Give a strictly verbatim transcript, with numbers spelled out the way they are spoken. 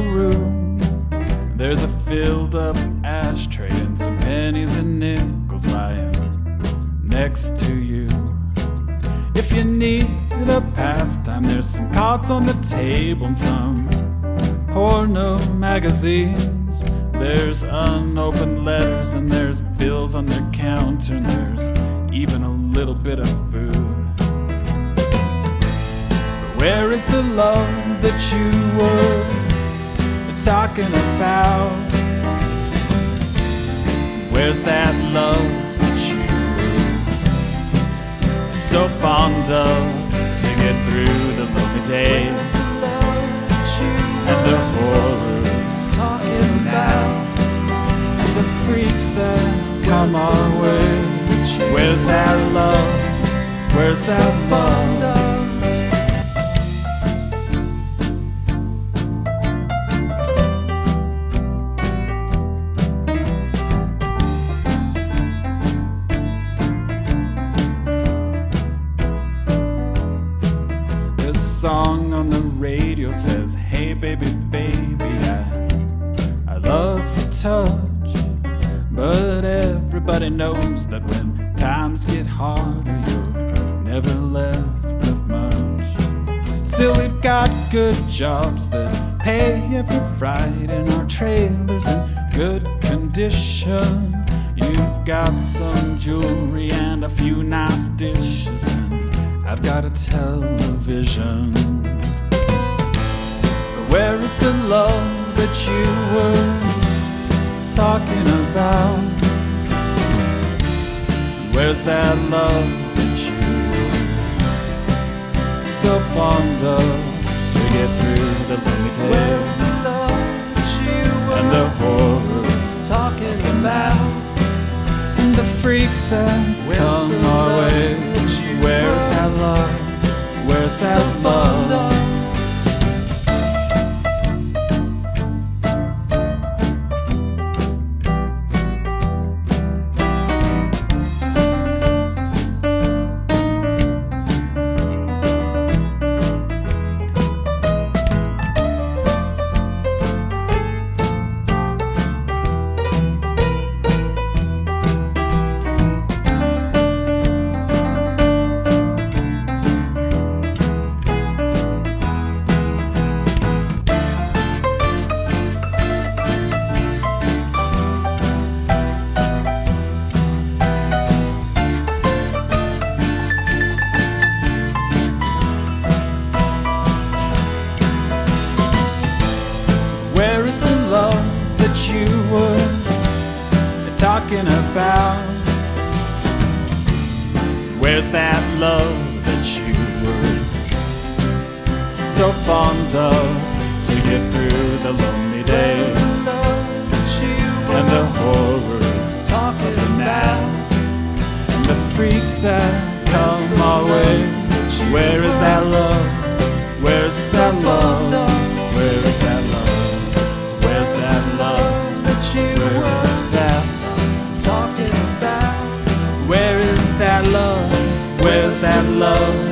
little room. There's a filled up ashtray and some pennies and nickels lying next to you. If you need a pastime, there's some cards on the table and some porno magazines. There's unopened letters and there's bills on their counter, and there's even a little bit of food. But where is the love that you were talking about? Where's that love that you were so fond of to get through the lonely days and the horrors talking now and the freaks that come our way? Where's that love? Where's that love? Song on the radio says, hey baby, baby, I, I love your touch. But everybody knows that when times get harder, you're never left with much. Still we've got good jobs that pay every Friday, and our trailer's in good condition. You've got some jewelry and a few nice dishes, and I've got a television. But where is the love that you were talking about? Where's that love that you were so fond of to get through the lonely days? Where's the love that you were and the horrors talking about? and the freaks that Where's come the our love way? that you Where's were that love? Where's that so fond love? of? Where is the love that you were talking about? Where's that love that you were so fond of to get through the lonely days Where's the love that you were and the horrors talking of the now about? and the freaks that come the our love way? that you Where is were that love? Where's so that fond love? of? Where is that love? Where's that love? that you Where were is that? talking about? Where is that love? Where's that love?